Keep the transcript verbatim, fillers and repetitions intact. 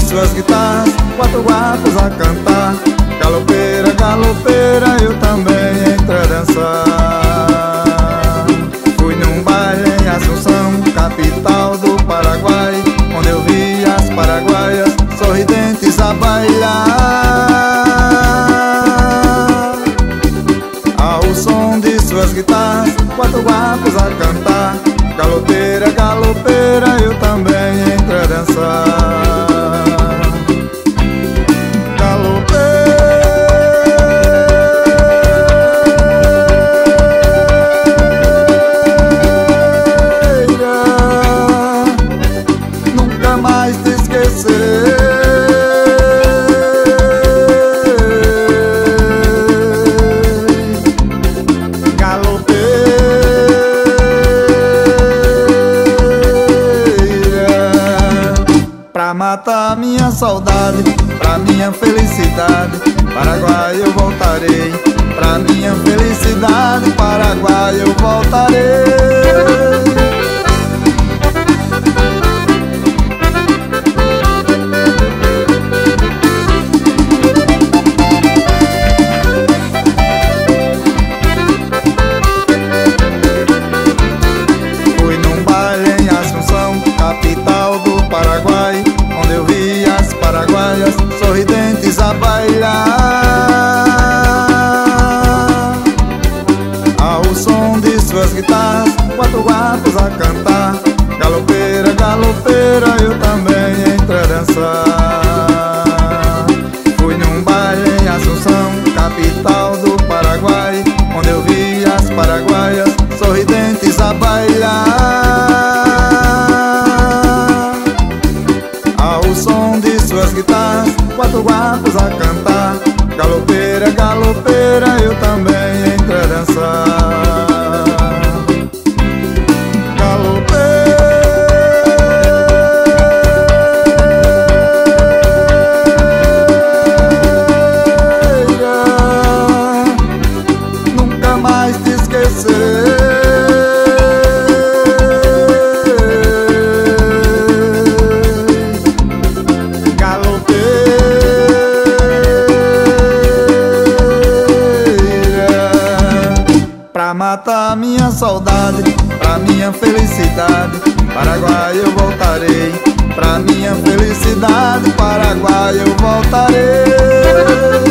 suas guitarras, quatro guapos a cantar. Galopeira, galopeira, eu também entrei a dançar. Fui num baile em Assunção, capital do Paraguai, onde eu vi as paraguaias sorridentes a bailar. Ao som de suas guitarras, quatro guapos a cantar. Galopeira, galopeira, eu também entrei a dançar. Pra matar minha saudade, pra minha felicidade, Paraguai eu voltarei. Pra minha felicidade, Paraguai eu voltarei. Fui num baile em Assunção, capital do Paraguai, onde eu vi as paraguaias sorridentes a bailar. Ao som de suas guitarras, quatro guapos a cantar. Galopeira, galopeira, eu também entrei a dançar. Fui num baile em Assunção, capital do Paraguai, onde eu vi as paraguaias sorridentes a bailar. Ao som de suas guitarras, quatro guapos a cantar. Galopeira, galopeira, eu também entrei a dançar. Pra matar minha saudade, pra minha felicidade, Paraguai eu voltarei. Pra minha felicidade, Paraguai eu voltarei.